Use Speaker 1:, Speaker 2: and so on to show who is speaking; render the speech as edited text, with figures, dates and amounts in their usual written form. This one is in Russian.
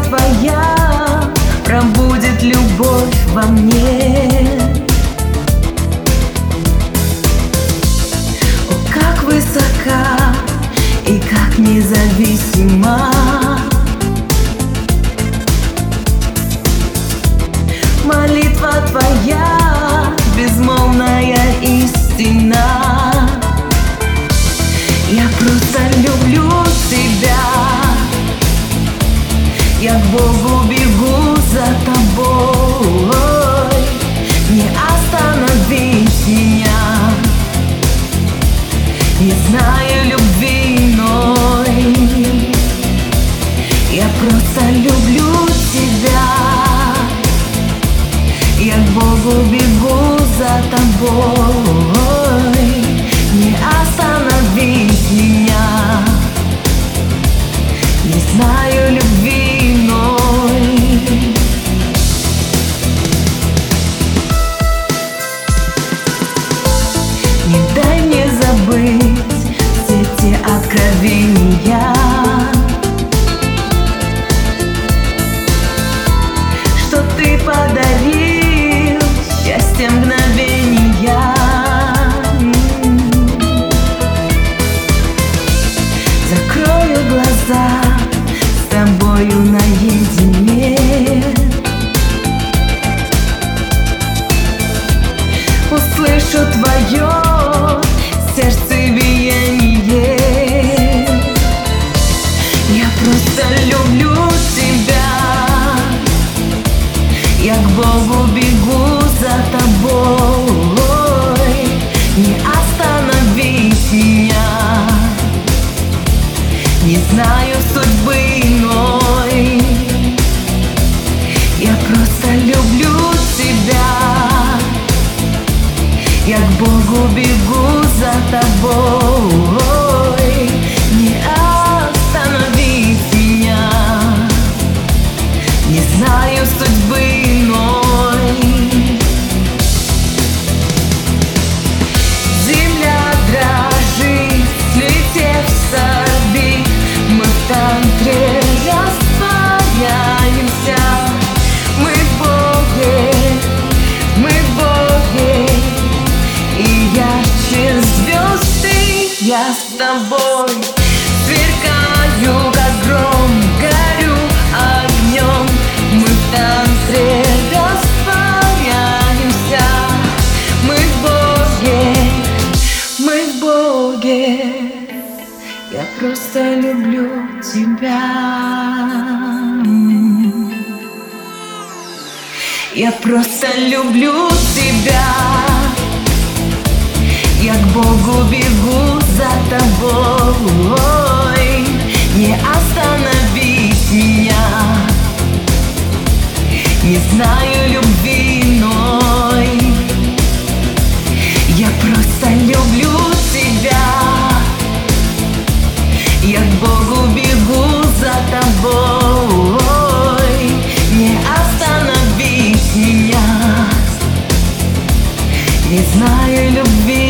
Speaker 1: твоя пробудет любовь во мне. О, как высока и как независима молитва твоя, безмолвная истина. Я просто люблю тебя, я к Богу бегу за тобой. Не остановить меня, не знаю любви иной. Я просто люблю тебя, я к Богу бегу за тобой. Не остановить меня, не знаю любви иной. Не дай мне забыть все те откровения, что ты подарил, счастье мгновения. Закрою глаза, с тобою наедине, услышу твое сердце биение. Я просто люблю тебя, я к Богу бегу за тобой. Не остановить меня, не знаю судьбы иной. Я просто люблю тебя, я к Богу бегу за тобой. Не остановить меня, не знаю судьбы иной. Земля дрожит, слетев с орбит, мы в тантре растворяемся. Мы в Боге, мы в Боге, и ярче звезды я с тобой. Сверкаю, как гром, горю огнем, мы в танце растворяемся. Мы в Боге, мы в Боге, я просто люблю тебя. Я просто люблю тебя, я к Богу бегу за тобой. Не остановить меня, не знаю любви иной. Я просто люблю тебя, я к Богу бегу за тобой. Не остановить меня, не знаю любви.